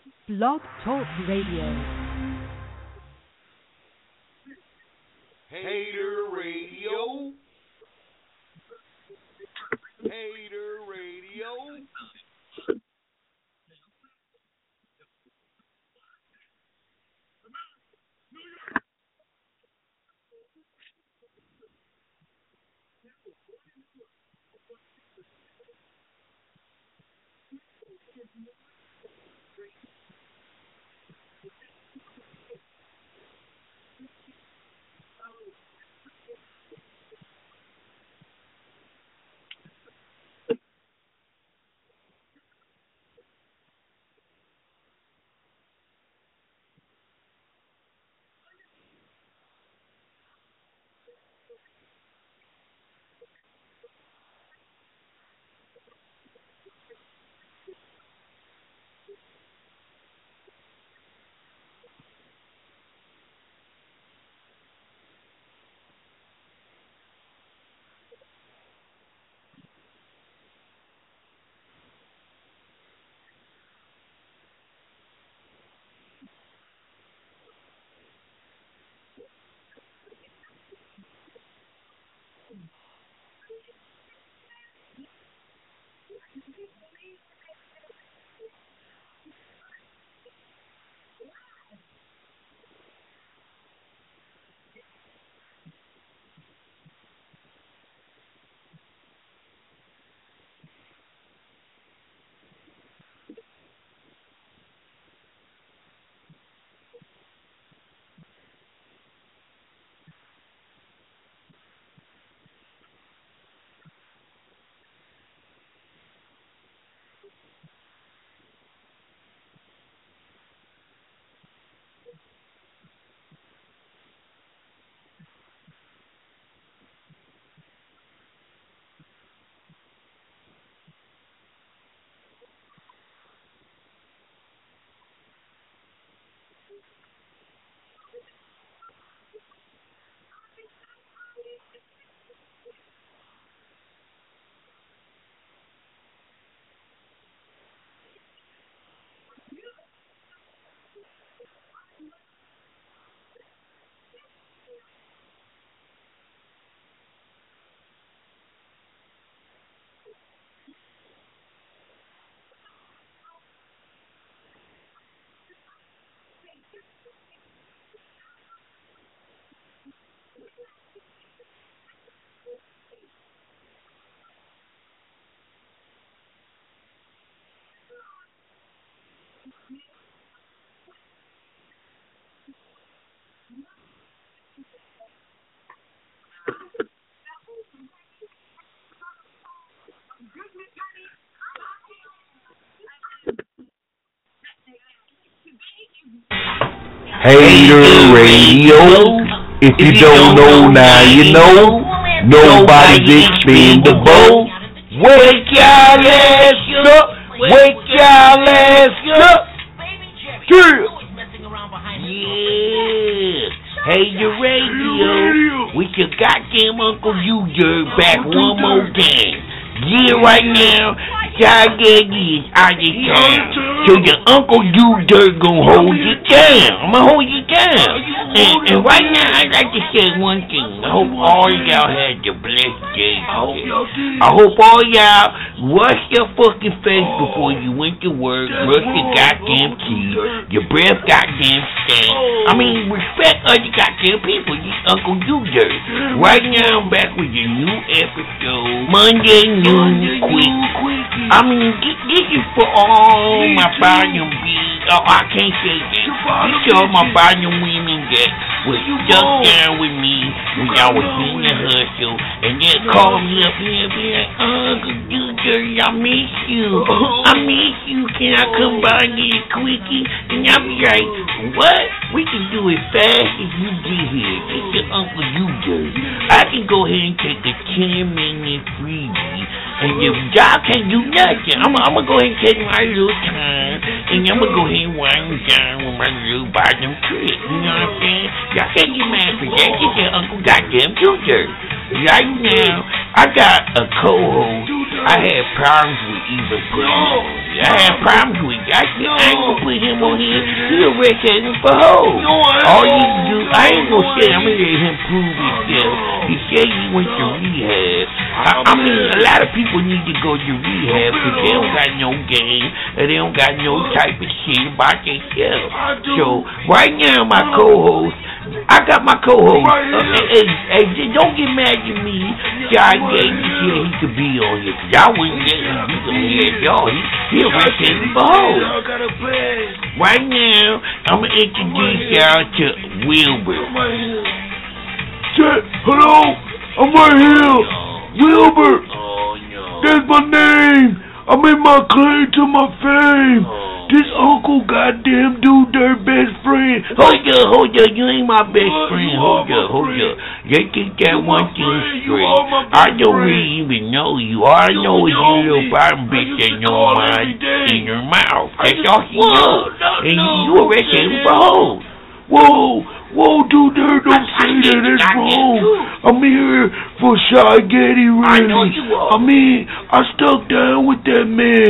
Blog Talk Radio. Hater Radio. Hater Radio. Hater Radio. If you don't know now, you know. Nobody's expendable. Wake y'all ass up. Wake y'all ass up. Yeah. Hater Radio. With your goddamn Uncle User back one more time. Yeah, right now, y'all get is out of town. So your Uncle User gonna hold you down. I'ma hold you down. And right now, I'd like to say one thing. I hope all y'all had a blessed day. I hope all y'all wash your fucking face before you went to work. Brush your goddamn teeth. Your breath goddamn stank. I mean, respect other goddamn people. You Uncle User. Right now, I'm back with your new episode. Monday noon quick. I mean, this is for all my volume bees. Oh, I can't say that. This is all my volume women that was stuck down with me when I was in the hustle, and they call me up here and be like, Uncle User, I miss you. I miss you. Can I come by and get a quickie? And I'll be like, what? We can do it fast as you get here. It's your Uncle User. I can go ahead and take a 10-minute freebie. And if y'all can't do nothing, I'm gonna go ahead and take my little time, and I'm gonna go ahead and wind down with my little bottom trick. You know what I'm saying? Y'all can't get mad for that. It's your Uncle Goddamn User. Right now, I got a co-host. I had problems with even putting him on. I had problems with that. I ain't gonna put him on here, he arrested him for hoes. All you do, I ain't gonna say, I'm gonna let him prove himself. He said he went to rehab. I mean, a lot of people need to go to rehab because they don't got no game and they don't got no type of shit about themselves. So, right now, my co-host, I got my co-host. Hey, don't get mad at me. Shy Gay said he could be on here because y'all wouldn't let him be on here. Y'all, he arrested him for hoes. Right now, I'm going to introduce y'all to Wilbur. Hello, I'm right here. Wilbur. That's my name. I made my claim to my fame. This Uncle goddamn dude, their best friend. Hold up, you ain't my best friend. Hold up. Let's get that one thing straight. I don't really even know you. All I know is you little bottom bitch in your mind, in your mouth. That's all she knows. And you arrested him for hoes. Whoa, dude, don't say that. That's wrong. I'm here for Shy Gaddy, really. I know you are. I mean, I stuck down with that man.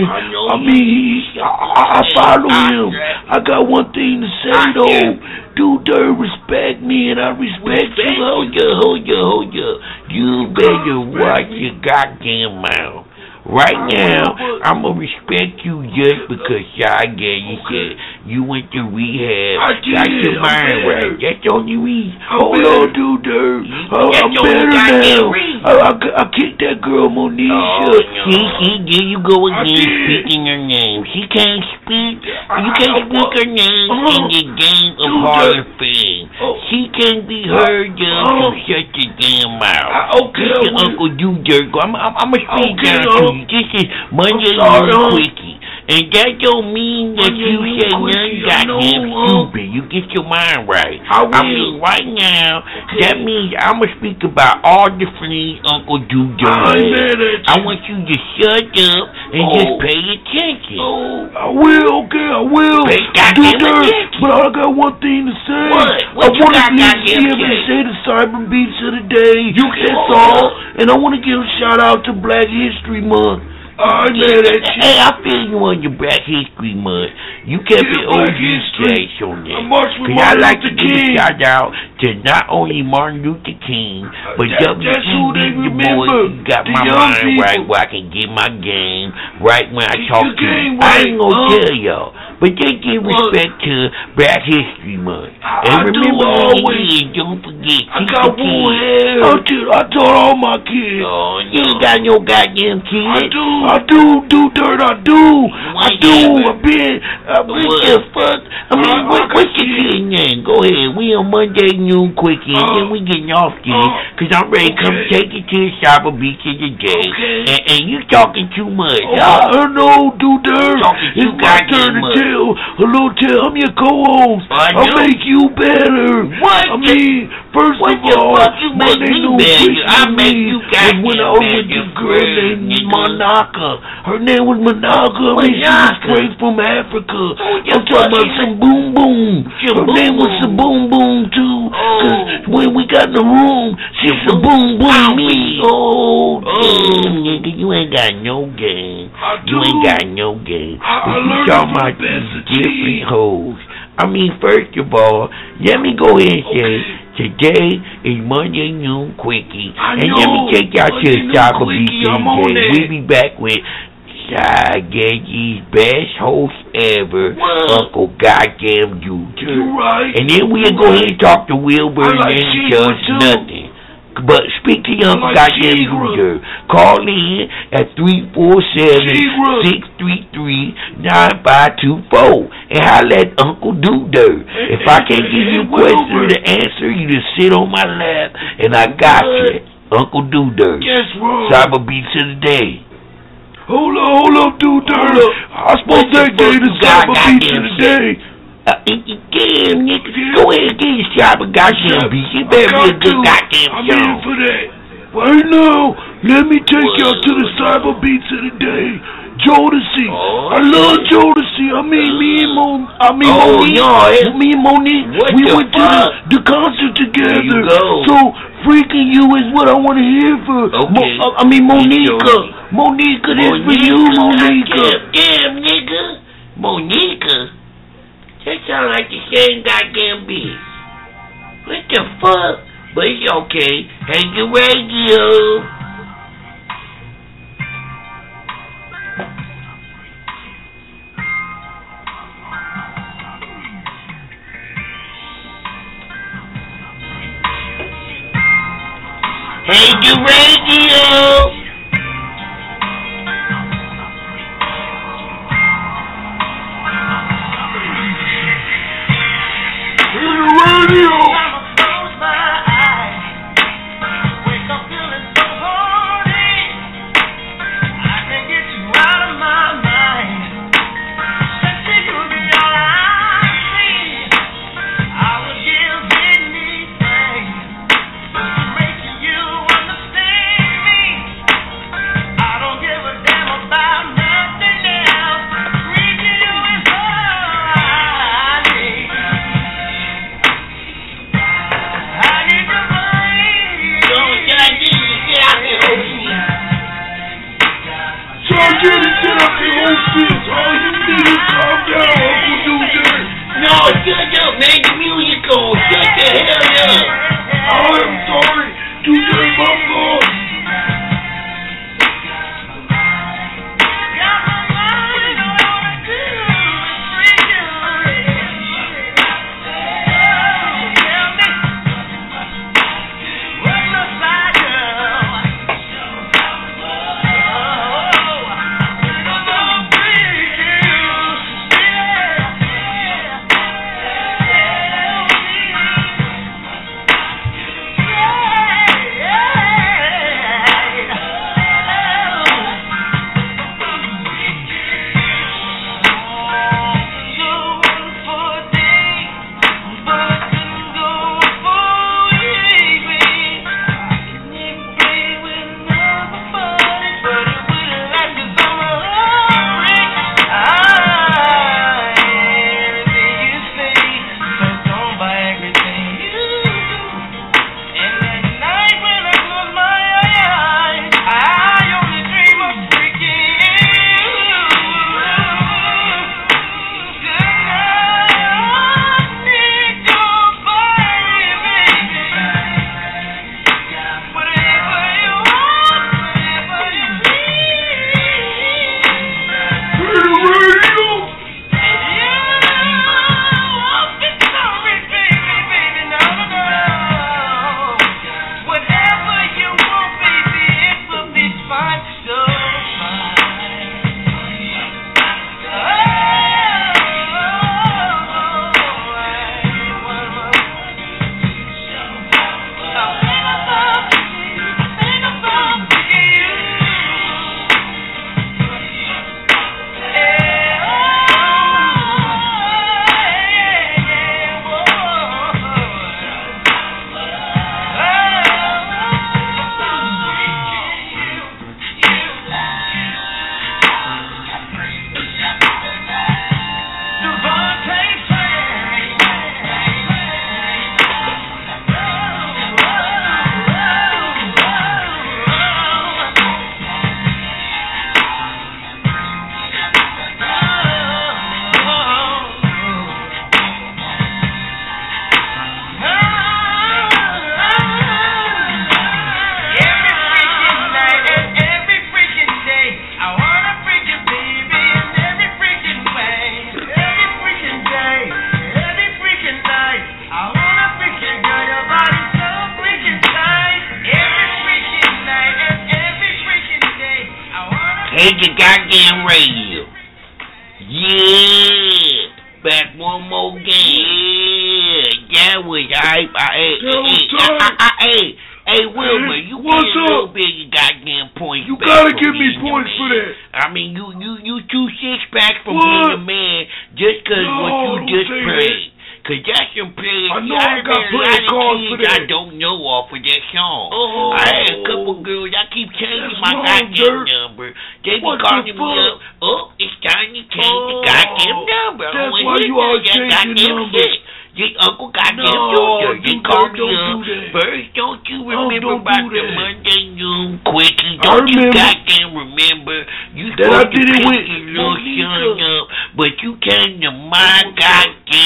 I follow him. I got one thing to say, though. Dude, respect me, and I respect you. Hold ya. You better watch your goddamn mouth. Right now, I'm going to respect you just because Shy Gaddy said you went to rehab. Got your mind right. That's the only reason. Hold on, dude. I'm better now. I kicked that girl, Monisha. See, there you go again, speaking her name. She can't speak. You can't speak her name in the game of Hall of Fame. She can't be heard just to shut your damn mouth. This is Uncle Dude. I'm going to speak down to you. This is Monday Morning Quickie. And that don't mean that you say nothing goddamn stupid. You get your mind right. I mean, right now, that means I'm going to speak about all the things Uncle Dude does. I want you to shut up and just pay attention. I will. Pay goddamn attention. But I got one thing to say. What you got to be able to say the cyber beats of the day. That's all. And I want to give a shout out to Black History Month. Hey, I feel you on your Black History Month. You kept it OG stash on that. Because I like to give a shout out to not only Martin Luther King, but W.E.B. Du Bois. You got my mind right where I can get my game right when I talk to you. I ain't gonna tell y'all, but they give respect to Black History Month. And remember always, don't forget, I got one hair. I taught all my kids. Oh, you ain't got no goddamn kids. I do, Dirt. I've been just fucked. I mean, what's your kid name? Go ahead. We on Monday Noon Quickie, and then we getting off here, because I'm ready to come take you to the Cyber Beach of the day. And you talking too much. I know, Dirt. It's my turn to tell. Hello, I'm your co-host. I'll make you better. What? I mean, first of all, Monday Noon Quickie I make you was when I was with this girl named Monaca. Her name was Monaca. I mean, she was straight from Africa. I'm talking about some boom boom. Her name was some boom boom too. Cause when we got in the room, she was some boom boom me. Nigga, you ain't got no game. You ain't got no game. But you talking about these different hoes. I mean, first of all, let me go ahead and say, today is Monday Noon Quickie, and let me take y'all to the Cyber Beach today. We'll be back with Shy Gaddy's best host ever, Uncle Goddamn Dude. And then we'll go ahead and talk to Wilbur and then just nothing. But speak to Young Goddamn Dude. Call in at 347-633-9524 and holler at Uncle Dude. If I can't give you a question to answer, you just sit on my lap and I got you. Uncle Dude. Cyber Beats of the day. Hold up, Dude. I supposed to get the Cyber Beats of the day. Damn, nigga, go ahead and get your Cyber goddamn beats. You better be a good goddamn show. I'm in for that. Right now, let me take y'all to the Cyber Beats of the day. Jodeci. I love Jodeci. I mean, me and Monique, we went to the concert together. So, freaking you is what I want to hear for. Monica. Monica, this for you, Monica. Damn, nigga. Monica. That sound like the same goddamn bitch. What the fuck? But it's okay. Hey, your radio. Hey, your radio. Hey, the goddamn radio. Yeah. Back one more game. Yeah, that was Hey, Wilmer, you get a little bit of goddamn points. You gotta give me points for that. I mean, you 2 6-packs from being a man just cause what you just played. Cause that's some players. I know I got playing cards for that. I don't know off of that song. I had a couple girls. I keep changing my goddamn number. They be calling me up. Oh, it's time to change the goddamn number. That's why you always change your number. Your uncle goddamn Junior. They call me up. First, don't you remember about the Monday noon quickie? Don't you goddamn remember? You supposed to pick your little son up, but you came to my goddamn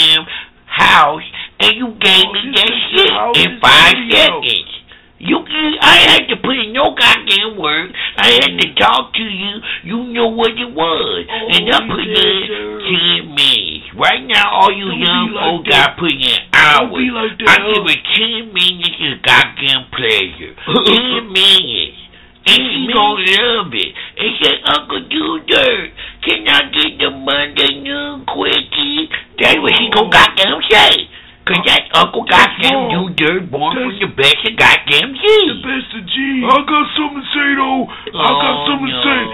house, and you gave me that shit in 5 seconds. I had to put in no goddamn work. I had to talk to you. You know what it was. And I put in 10 minutes. Right now, all you young folks got put in hours. I give her 10 minutes of goddamn pleasure. 10 minutes. And she gon' love it. And say, Uncle Dirt, can I get the Monday noon quickie? That's what she gon' goddamn say. Cause that Uncle goddamn Dirt born from the best of goddamn G. The best of G. I got something to say though. I got something to say.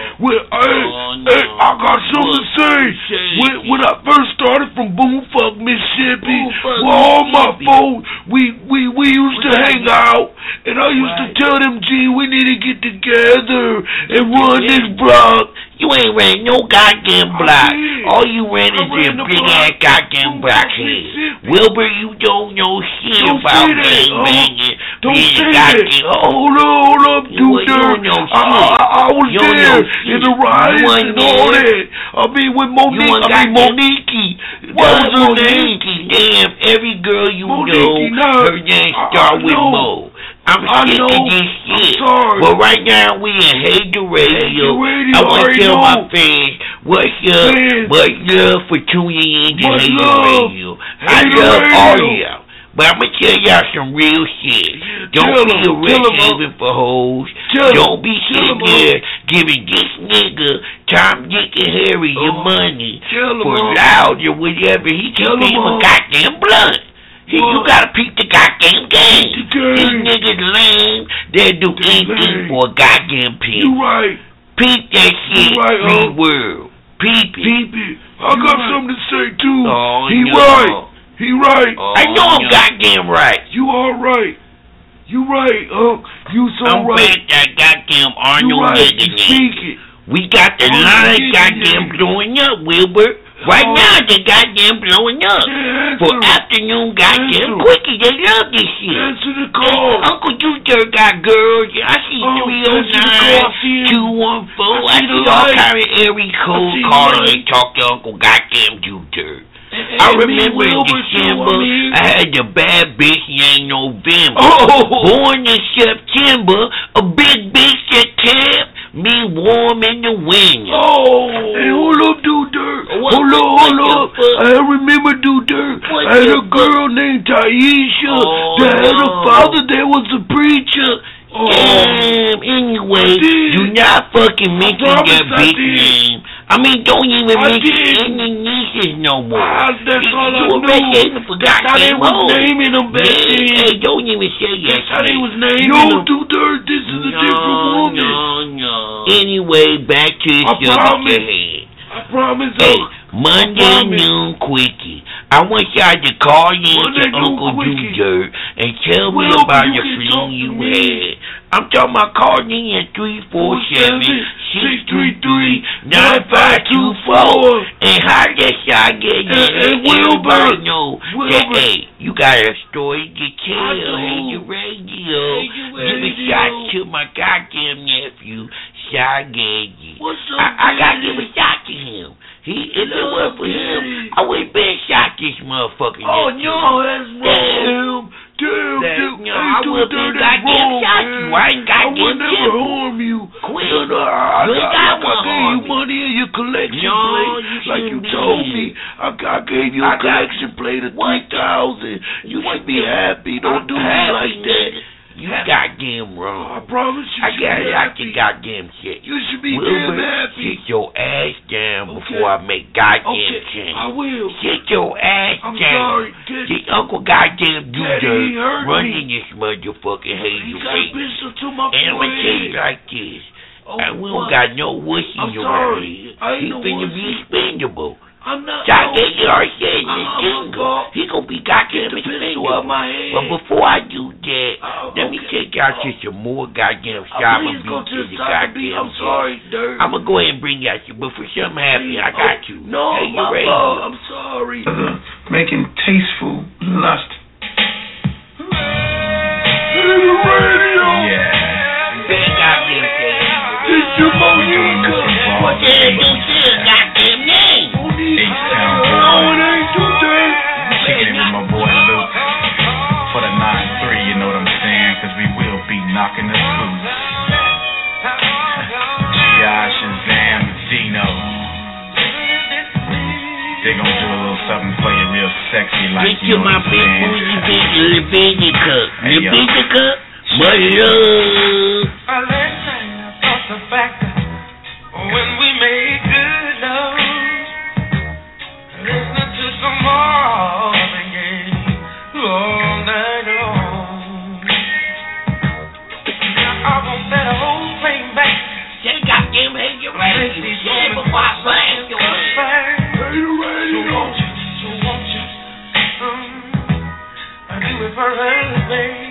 I got something to say. When I first started from Boomfuck, Mississippi, with all my folks, we used to hang out, and I used to tell them, G, we need to get together and run this block. You ain't ran no goddamn block. All you ran is this big ass goddamn blockhead. Wilbur, you don't know shit about gang banging. Don't say that. Hold up, dude. I was there in the riots and all that. I mean, with Monique. That was her name. Damn, every girl you know, her name start with Mo. I'm sick of this shit. But right now we in Hater Radio. I want to tell my fans what's love for tuning in to Hater Radio. I love all y'all. But I'm going to tell y'all some real shit. Don't be a rich haven for hoes. Don't be sitting there giving this nigga Tom, Dick, and Harry your money for loud or whatever. He can be a goddamn blunt. You gotta peep the goddamn game. These niggas lame. They'll do anything for a goddamn peep. You right. Peep that shit. Free world. Peep it. I got something to say too. He right. I know I'm goddamn right. You all right. You right. You so I'm right. back that goddamn Arnold nigga. Speak it. We got the line goddamn blowing up, Wilbur. Right now, they goddamn blowing up. For afternoon goddamn quickie, they love this shit. Answer the call. Uncle Dirt got girls. I see 309, 214. I see all kind of every code call and they talk to Uncle goddamn Dirt. I remember in December, I had the bad bitch named November. Born in September, a big bitch that kept me warm in the winter. Hey, hold up, Dirt. Hold up. I remember Dirt. I had a girl named Taisha that had a father that was a preacher. Damn, anyway, do not fucking mention that bitch name. I mean, don't even mention any nieces no more. That's all I knew. That's how they was naming them back then. Hey, don't even say that. That's how they was naming them. Yo, Dirt, this is a different woman. No. Anyway, back to the subject ahead. I promise. Hey, Monday noon quickie. I want y'all to call in to Uncle Dirt and tell me about the fling you had. I'm talking about calling in at 347-633-9524 and how that y'all get in. And Wilbur know that, hey, you got a story to tell. Hey, your radio. Give a shot to my goddamn nephew, Shy Gaggy. I gotta give a shot to him. If it weren't for him, I would've been shot this motherfucker. Oh, no, that's wrong. Damn. I would've been goddamn shot you. I ain't goddamn I would never harm you. Quit. I gave you money in your collection plate. Like you told me. I gave you a collection plate of 3,000. You should be happy. Don't do me like that. You goddamn wrong. I promise you. I got it out your goddamn shit. You should be damn happy. Sit your ass down before I make goddamn change. I will. Sit your ass I'm down. sorry. The Uncle goddamn Dirt running me. this motherfucking hater. You got pistol to my and I'm gonna tell you like this. And we don't got no wussy around here. He finna be expendable. I'm not. He already said he gonna be goddamn expendable. But before I do that, let me take y'all to some more goddamn shop and beat to the goddamn. I'm sorry, Dirt. I'm gonna go ahead and bring y'all to, but for something happy, I got you. No, hey, you ready? I'm sorry. Making tasteful lust. Radio. Yeah. Big goddamn thing. It's your Monica. What the hell you say? Goddamn name. H-Town. No, it ain't you, Dirt. Kicking it with my gonna do a little something for you real sexy like Get you to my big bougie bitch, Levitica. Hey, yo. Levitica, my love. Let's say about the fact that when we made good love, listening to some Marvin Gaye all night long. Now I want that whole thing back. Say goddamn hate your radio. Say it before I blast your ass. So won't you, do it for us, babe.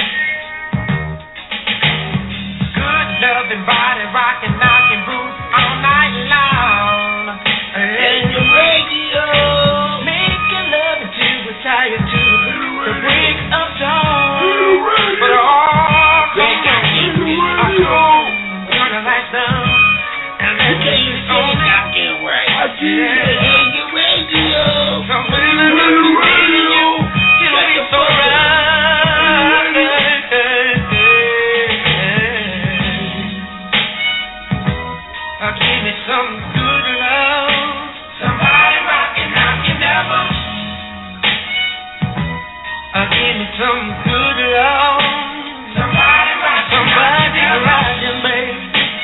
Good loving, body rocking, knocking boots all night long. Hate your radio. Making love until we're tired to the break of dawn. But all come on, turn the lights down and You let's can't even say it goddamn right. Hate your radio. somebody let me see you. It'll be so right. Give me some good love. Somebody rockin' out your devil. Give me some good love. Somebody rockin', babe.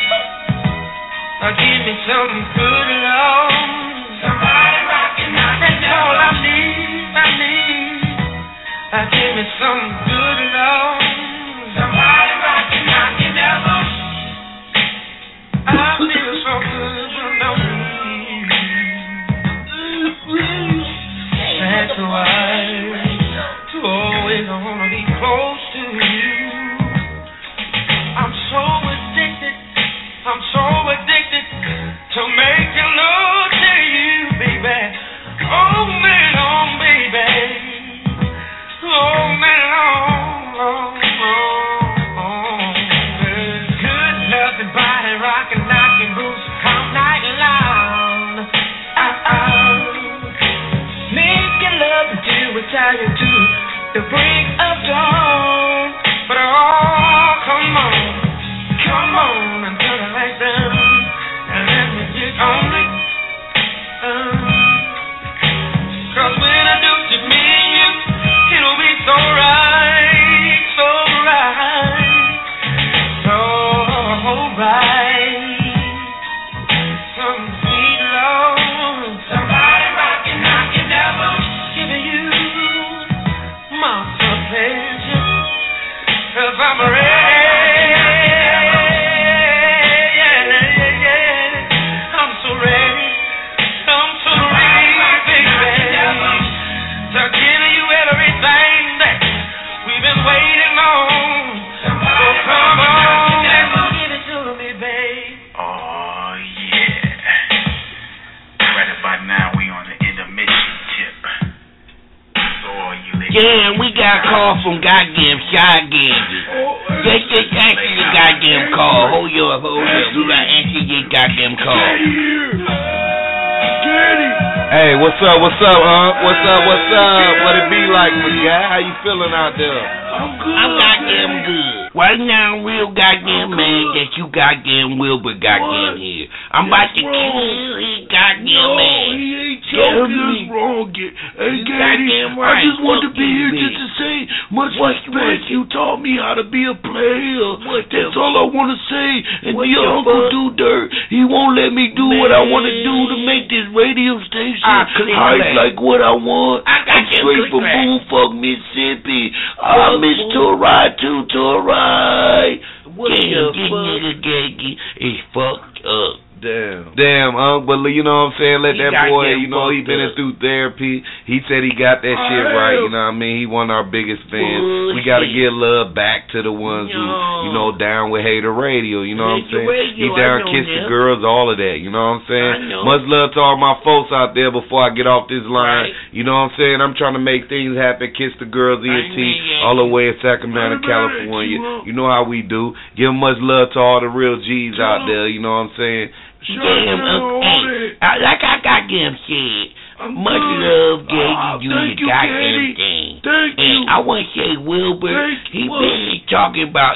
Give me some good love. Somebody rockin' out your devil. That's all I need. Give me some good love. Somebody rockin' out your devil. I feel so good without you. That's why I always wanna be close to you. I'm so addicted to making love to you, baby. Oh man, baby. Oh man, good loving, body rocking, knocking boots all night long. Making love until we're tired to the break of dawn. But oh, come on and turn the lights down and let me get on it. 'Cause when I do to me and you, it'll be so right, so right, so right. Some sweet love, somebody rockin', knockin' devil, giving you my pleasure. 'Cause I'm ready. Damn, we got a call from goddamn Shy Gandy. Let's just answer your goddamn call. Hold up. We gotta answer your goddamn call. Hey, what's up, huh? What's up? What it be like, my guy? How you feeling out there? I'm goddamn good. Right now, I'm real goddamn mad that you goddamn Wilbur goddamn here. I'm about to kill his goddamn man. He ain't talking us wrong. Hey, Gaddy, right. I just want to be here Fuck you, just to say much respect. You taught me how to be a player. That's all I want to say. And your Uncle Do Dirt, he won't let me do what I want to do to make this radio station hype like what I want. I'm straight from Boomfuck, Mississippi. I miss Torai too, Torai. What the fuck? This nigga is fucked up. Damn, but you know what I'm saying? Let that boy, you know, he been through therapy. He said he got that shit right, you know what I mean? He one of our biggest fans. We gotta give love back to the ones who, you know, down with Hater Radio, you know what I'm saying? He down kiss the girls, all of that, you know what I'm saying? Much love to all my folks out there before I get off this line. You know what I'm saying? I'm trying to make things happen. Kiss the girls, ENT, all the way in Sacramento, California. You know how we do. Give much love to all the real G's out there, you know what I'm saying? Damn, hey, like I goddamn said, much love, Gaddy, you the goddamn thing. Thank you. And I want to say, Wilbur, he been talking about each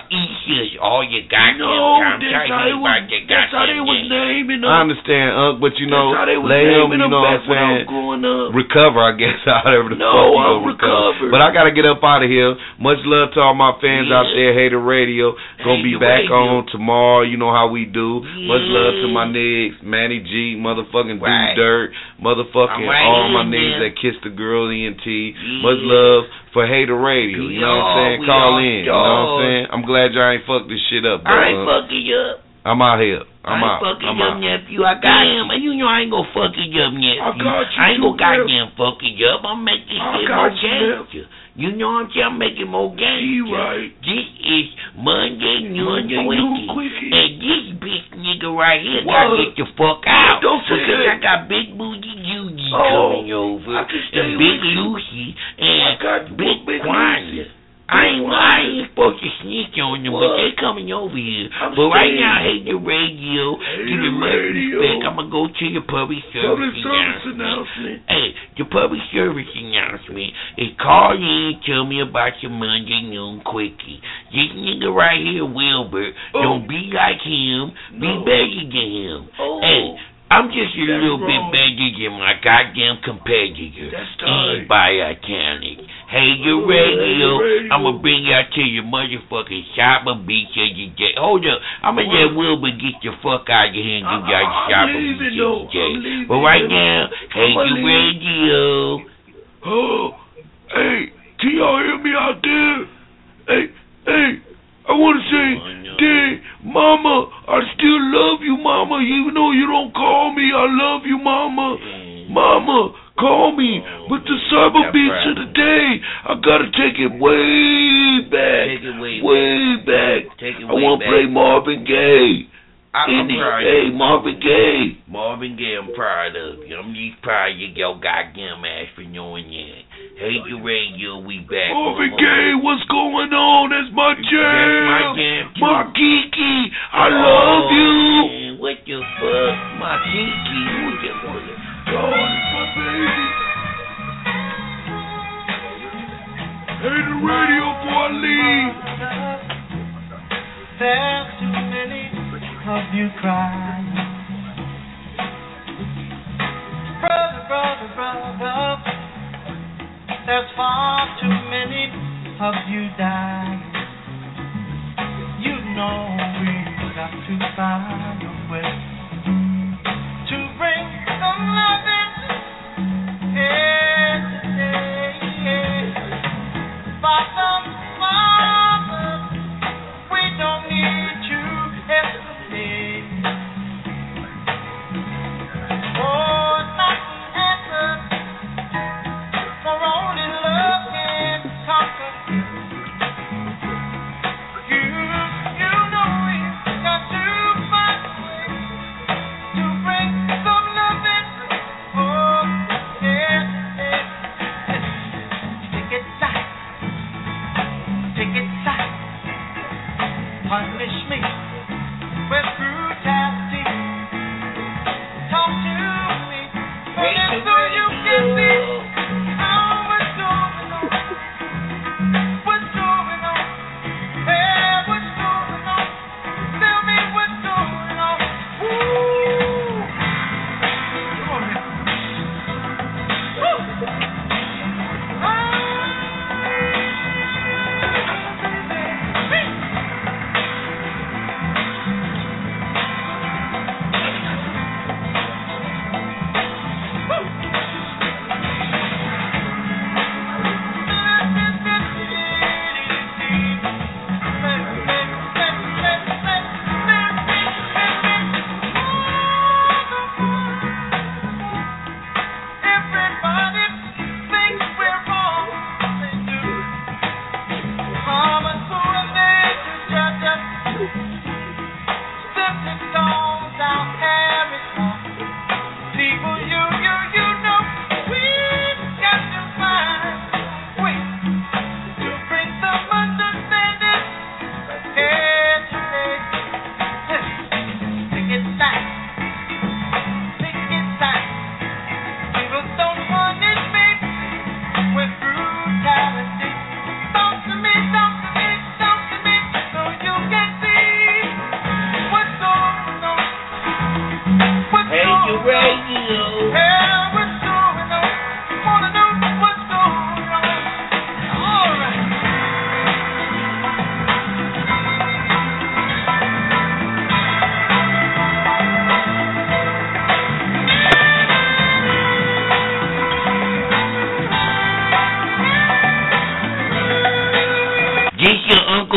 shit all your goddamn time. That's how they was naming them. I understand, but you know, let him, you know what I'm saying, recover, I guess, however the fuck you gonna recover. But I gotta get up out of here. Much love to all my fans out there, Hater Radio. Gonna be back on tomorrow, you know how we do. Much love to my niggas, Manny G, motherfucking Dude Dirt, motherfucking all my niggas that Kiss the Girl ENT. Much love for Hater Radio, you know what I'm saying? Call in, you know what I'm saying? I'm glad y'all ain't fucked this shit up, bro. I ain't fucking you up. I'm out here. I'm out. Fucking your nephew. I got him. You know I ain't gonna fuck your nephew. I ain't gonna goddamn fuck you up. I'm making shit more gangster. You know what I'm saying? I'm making more gangster. Right. This is Monday Noon Quickie. And this bitch nigga right here gotta get the fuck out. Don't forget. Because I got Big Booty Judy coming over. And Big Lucy. And Big Wanda. I ain't supposed to snitch on them, but they coming over here. But right now, I hate the radio. Give it much respect. I'm going to go to the public service announcement. Hey, the public service announcement is call in, tell me about your Monday Noon Quickie. This nigga right here, Wilbur, don't be like him, be better than him. Hey, I'm just a little bit better than my goddamn competitor. Anybody I talent. Hey, your radio, I'm going to bring y'all to your motherfucking shopper beach of the day. Hold up, I'm going to let Wilbur get the fuck out of here and give y'all the shopper beach of the day. But right now, hey, your radio. Oh, hey, can y'all hear me out there? Hey, I want to say, Dad, Mama, I still love you, Mama. Even though you don't call me, I love you, Mama. Mama, call me. But the cyber beats of the day, I gotta take it way back. Way back. I want to play Marvin Gaye. Hey, Marvin Gaye. Marvin Gaye, I'm proud of you. I'm just proud of your goddamn ass for knowing that. Hey, your radio, we back. Marvin Gaye, what's going on? That's my jam. That's my jam, too. My Kiki, I love you. Man, what the fuck? My Kiki, what the fuck? Oh, it's my baby. Hey, the radio before I leave. There's too many of you crying. Brother, there's far too many of you dying. You know we've got to find a way to bring some loving here today. Father, we don't need to hesitate. Oh, not an answer, for only love can conquer. You know we've got to find a way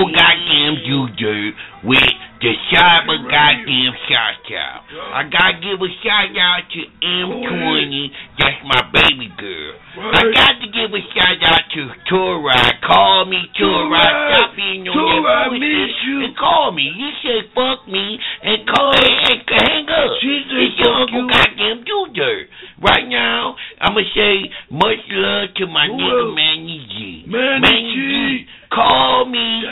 Uncle Goddamn Juju with the Cyber Goddamn Shout Out. I gotta give a shout out to M20, that's my baby girl. I got to give a shout out to Torah. Call me Torah. Stop being on that bullshit and call me. You say fuck me and call and hang up. It's your Uncle Goddamn Juju. Right now, I'ma say much love to my nigga Manny G. Manny G. Call me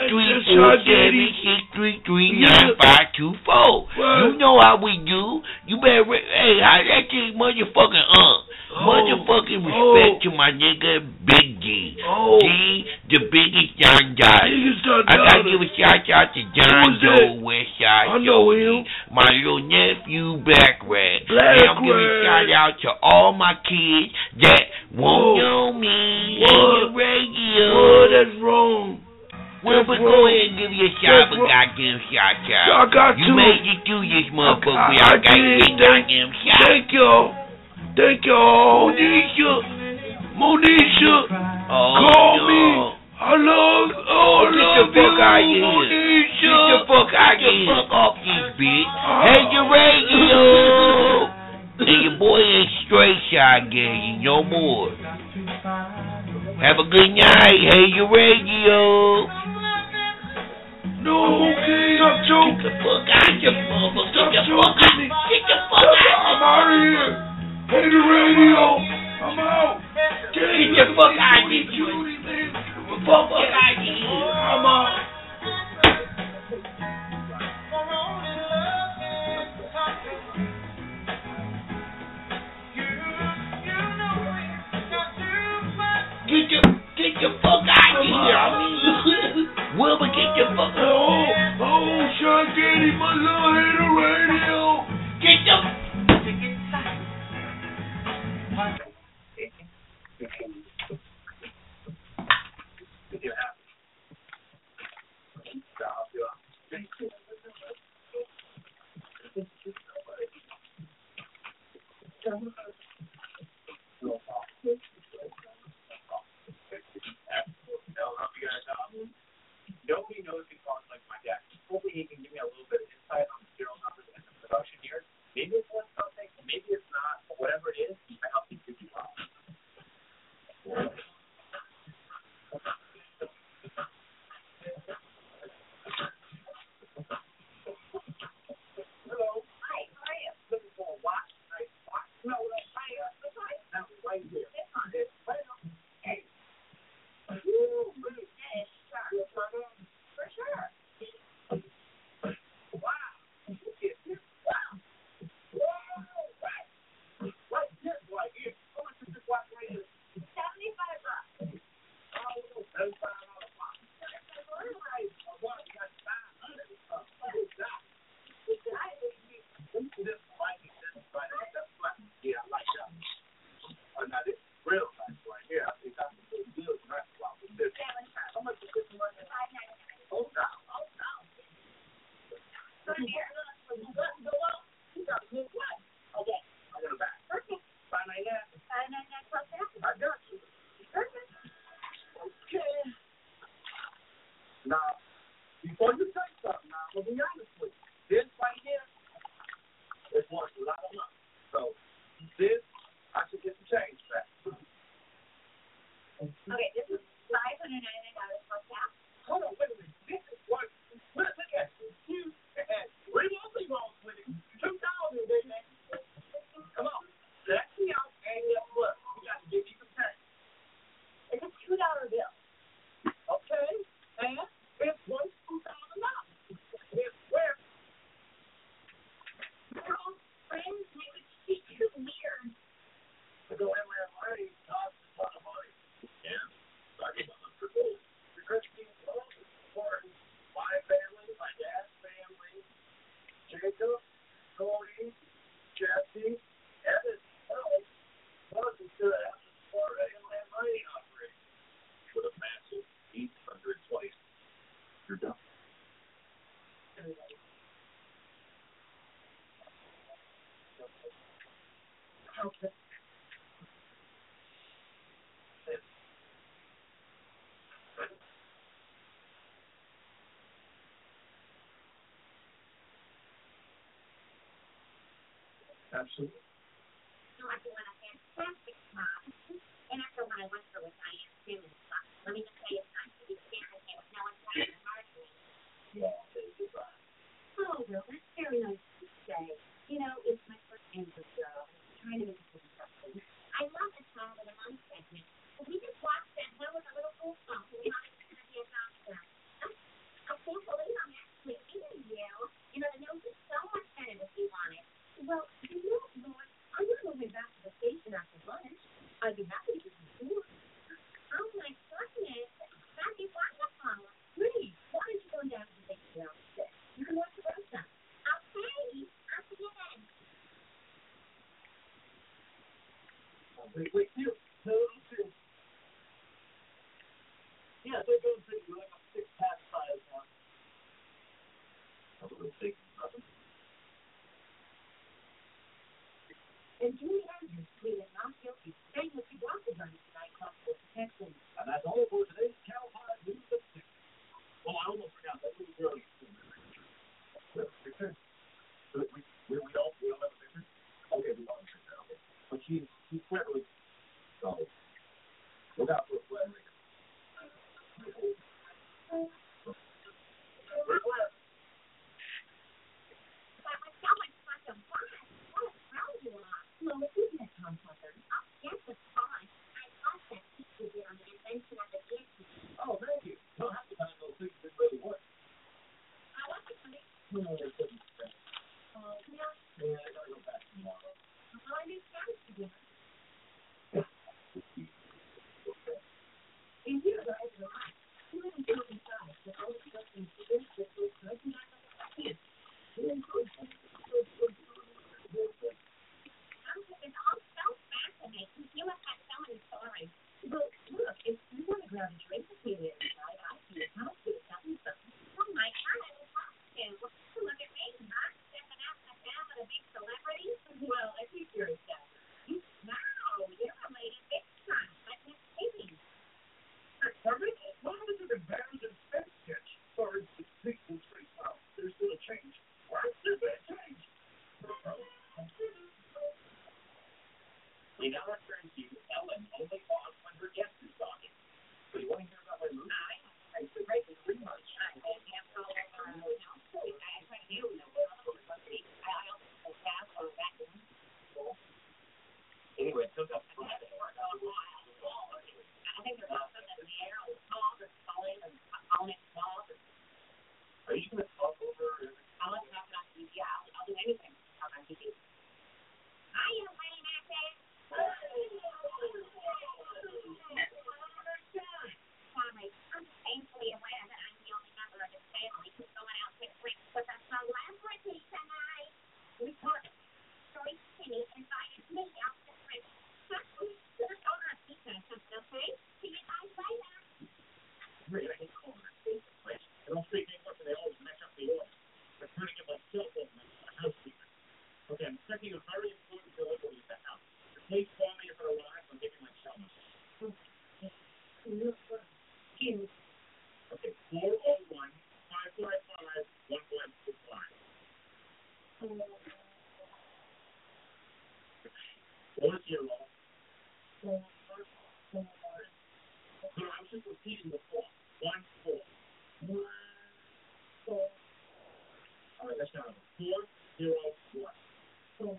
347-633-9524. You know how we do. You better, hey, how that thing motherfucking motherfucking respect to my nigga Big G. G, the biggest John Dodge. I gotta give a shout out to John Doe, Westside. I know him. My little nephew, Black Rat. And I'm giving a shout out to all my kids that won't know me on the radio. That's wrong. Well, but go ahead and give you a goddamn shout out. I got you made it through this motherfucker. I got your goddamn shout. Thank y'all. Thank y'all. Monisha. Call me. I love. Get the fuck out of here. Get the fuck out of here. Fuck off this bitch. Hey, your radio. And your boy ain't straight shot gay no more. Have a good night. Hey, your radio. No, okay, I'm joking. Get the fuck out of here, motherfucker. Get the fuck out. Get the fuck out. I'm out of here. Hey, the radio. I'm out. Get the fuck out of here. Fuck out of here. I'm out. Get the fuck out of here. I mean, Wilbur, get the fuck out. Oh, Sean Daddy, my little hater radio. Get the. Nobody knows these songs like my dad. Hopefully he can give me a little bit of insight on the serial numbers and the production here. Maybe it's worth something, maybe it's not, but whatever it is, I help you do well. Hello. Hi, how are you? Looking for a watch? Nice watch? No, that's right here. It's right up. Hey. Ooh, really? Yeah, sure. For sure. Wow. Look at this. Wow. Whoa. Right. Right here. Right here. How much is this watch right here? $75. Oh, $75 watch. Right. A watch got $500. What's that? This right here. This right here. That's flat. Yeah, I like that. Oh, now this is real nice right here. I think that's a good deal. Right. Wow. This. How much is this one? $5.99. Oh, no. Oh, no. Right here. Go up. You got a good one. Okay. I want it back. Perfect. $5.99. $5.99 plus that? I got you. Perfect. Okay. Now, before you say something, now, I'm going to be honest with you. This right here is worth a lot of money. So, this, I should get some change back. Okay, this is $599 plus tax. Hold on, wait a minute. This is what, look at it. You had three more Legos with it. $2,000, baby. Come on. Let me out and guess what? We got to give you some change. It's a $2 bill. Okay, and it's worth $2,000. It's where? Girl, friends, it would be too weird. To go anywhere and money costs a lot of money. Yeah, I get $100. Absolutely. So I feel like a fantastic mom. And after what I went through with Diane Simmons, let me just say it's nice to be standing here with no one trying to hurt me. Yeah, goodbye. Oh, well, that's very nice to say. You know, it's my first anniversary, girl. I'm trying to make it something. I love the Child of the Month segment. But we just watched that one with a little cool song. We wanted to be a doctor. I can't believe I'm actually meeting you. You know, the news is so much better than we wanted. Well, you know, Lord, I'm not moving back to the station after lunch. I'd be happy to give you food. Oh, my goodness. That'd be wonderful. Please, why don't you go down to the station downstairs? You can watch the rest of it. Okay. I'll see you then. Wait, Phil. No, Phil. Yeah, they're going to you like a 6 past 5 now. I'm a little thinking about them. And Julie Andrews pleaded not guilty, saying that she brought the gun tonight for protection. And that's all for today's Cow Pie News at 6. Oh, I almost forgot that little girl you see. Picture? We don't have a picture? Okay, we don't have a picture. Okay. But she's clearly. So, look out for a flag later. We're glad. That was so much fun to watch. What a crowd you are. Well, isn't it, Tom Tucker? Oh, yes, it's fun. I love that piece you did on the invention of the Yankees. Oh, thank you. Well, half the time those things didn't really work. I love it, honey. No, it doesn't. Oh, yeah. Yeah, I gotta go back tomorrow. Well, I didn't start to do it. And here, guys, are mine. You live in Southern Side, but all the stuff in this was broken out of the kids. I'm thinking, oh, so fascinating. You must have so many stories. But look, if you want to grab a drink with me there tonight, I'll see your house with something. Oh, my God, I would love to. Look at me, huh? Stepping out in the town with a big celebrity. Well, I think you're a celebrity. Wow, you're related big time. Like Miss Piggy. Pardon me? What happened to the Barons and Spence sketch? Sorry, the sequel's pretty well. There's still a change. What's the big change? We now return to Ellen only pause when her guest is talking. So you want to hear about my movie? I read the research. I have all I try to do. I also have or back in. Anyway, it took up I think there's also the air on the top or falling and on it small. Are you going to talk over everything? I'll let you talk about TV. Yeah, I'll do anything to talk about TV. Hi, you Wayne Acton. Sorry, I'm painfully aware that I'm the only member of this family who's going out to drinks with a celebrity tonight. We caught Joyce Kinney invited me out to drink. Let's order a pizza or something, okay? See you guys later. Great, I can call her. They don't speak English, and they always mess up the order. They're turning it like cell phone numbers on a housekeeper. Okay, I'm expecting a very important delivery at the house. Please call me if it arrives. I'll give you my cell number. Okay, 401-555-1125. 40. No, I was just repeating the 4. 14. 14. All right, let's start over. 401. 0.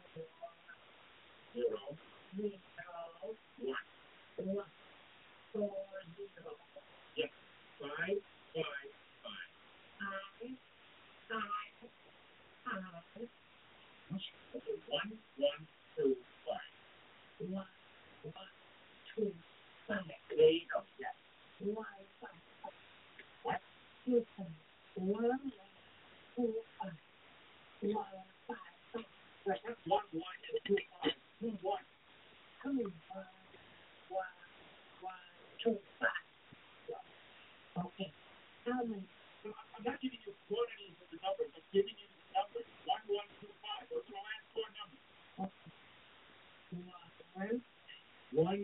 1. 40. Yes. 555. 555. Okay, 1125. 1125. There you go. Yes. 155. What? 1125. 155. Right, that's 1 1 and 2 5. 2 1. 2 1 1 2 5. Okay. I'm not giving you quantities of the numbers. I'm giving you the numbers. 1 1 2 5. Those are the last 4 numbers. 1 1 1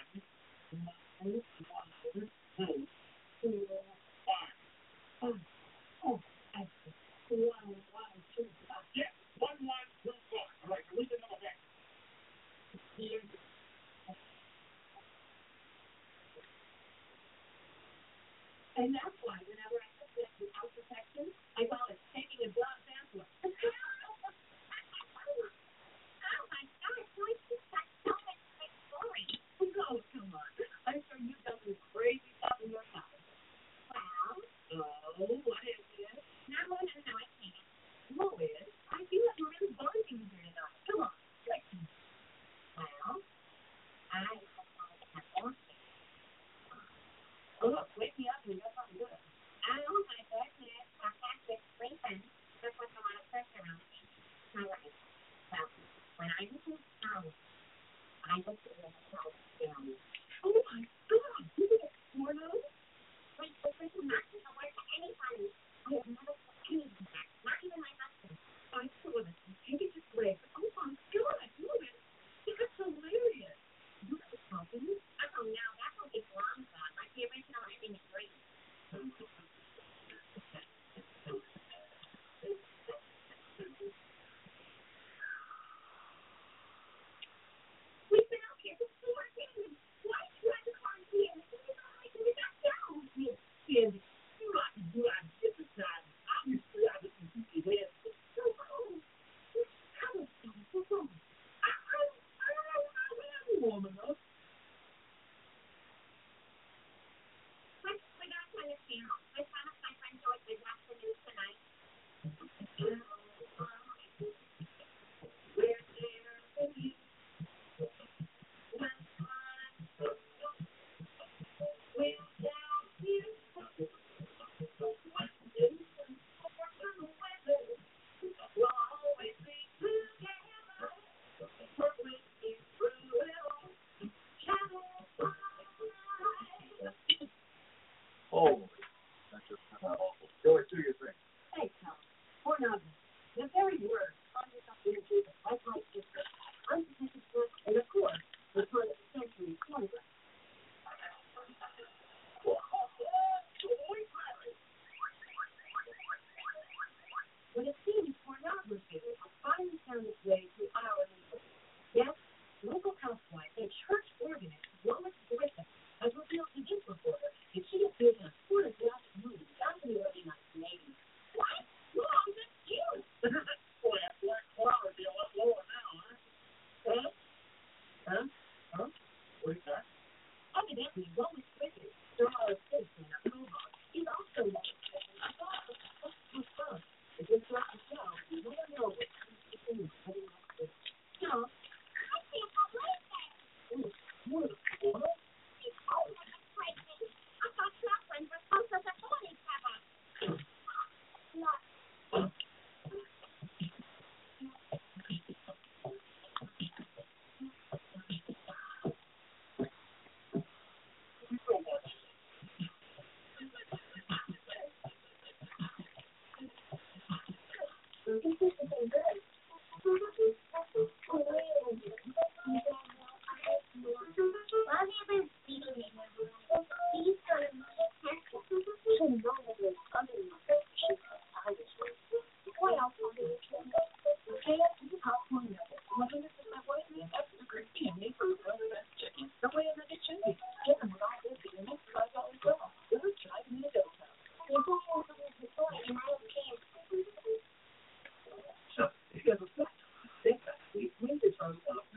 2 2 5. Oh, I see. 1 1 2 5. Yes, 1 1 2 5. All right, so read the number And that's why whenever I have sex without protection, I call it taking a blood sample. Oh my God, Joyce, you've got so much great stories. Oh, come on. I'm sure you've done some crazy stuff in your time. Well, what is it? No, I can't. Lois, I feel like we're really bonding here tonight. Come on, let's see. Well, I have one thing. Oh, look, wake me up and you got something good. Oh, my goodness, I'm back with sleeping. There was a lot of pressure on me. All right. Well, when I was in college, I was in a college family. Oh, my God, you did a porno? Wait, listen, not to the word to anybody. I have never told anyone that, not even my husband. I saw this. Take it this way. Oh, my God, Louis, that's hilarious. You have a company? Oh, no, that's what it's long gone. Like the original ending is great. We've been out here for 4 days. Why did you have to quarantine? We got down. Sandy, you got to do that. This is not. Obviously, I was completely with it. So cold. I was so cold. I am warm enough. We got to find a funeral. I promised my friend George we'd watch the news tonight. We're there for you. Oh, that's just kind of awful. Go ahead, do your thing. Hey, Tom, pornography. The very word conjures up images of lifelike pictures, unprotected sex, and of course, the 20th century pornography. But it seems pornography has finally found its way to our neighborhood. Yes, local housewife and church organist Lois Griffin has revealed to this reporter that she appeared in a pornographic movie back in the early 1980s. What? Mom, that's cute! Boy, that black cloud would be a lot lower now, huh? Huh? What is that? Evidently, Lois Griffin, star of Citizen of Cobalt, is also Lois Griffin. I thought it was fun. It just got to show you never know what she's doing heading up to. So, I can't believe that. What? She's always crazy. I thought girlfriends were supposed to support each other. Look. So, he has a sex. Think that. We did some stuff.